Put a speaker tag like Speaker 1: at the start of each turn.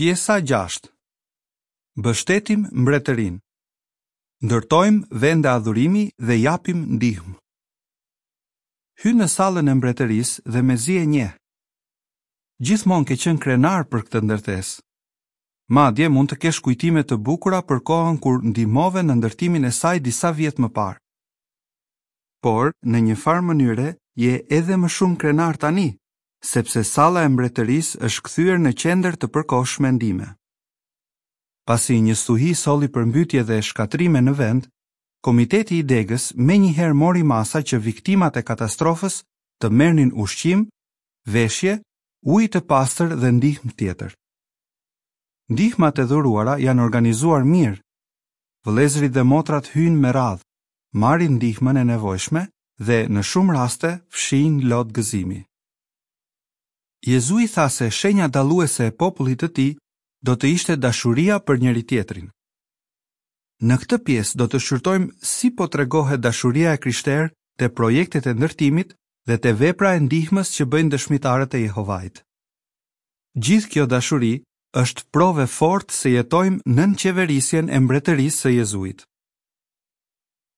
Speaker 1: Pjesa 6. Mbështetim mbretërinë. Ndërtojmë vende adhurimi dhe japim ndihmë. Hy në sallën e mbretërisë dhe mezi e njeh. Gjithmonë ke qenë krenar për këtë ndërtesë. Madje mund të kesh kujtime të bukura për kohën kur ndihmove në ndërtimin e saj disa vjet më parë. Por, në një farë mënyre, je edhe më shumë krenar tani, sepse salla e mbretërisë është kthyer në qendër të përkohshme ndihme. Pasi një stuhi solli përmbytje dhe shkatrime në vend, Komiteti i Degës menjëherë mori masa që viktimat e katastrofës të merrnin ushqim, veshje, ujë të pastër dhe ndihmë tjetër. Ndihmat e dhuruara janë organizuar mirë. Vëllezërit dhe motrat hyjnë me radhë, marrin ndihmën e nevojshme dhe në shumë raste fshihin lot gëzimi. Jezu i tha se shenja dalluese e popullit të tij do të ishte dashuria për njëri tjetrin. Në këtë pjesë do të shqyrtojmë si po tregohet dashuria e krishterë te projektet e ndërtimit dhe te vepra e ndihmës që bëjnë dëshmitarët e Jehovait. Gjithë kjo dashuri është provë fort se jetojmë nën qeverisjen e mbretërisë së Jezuit.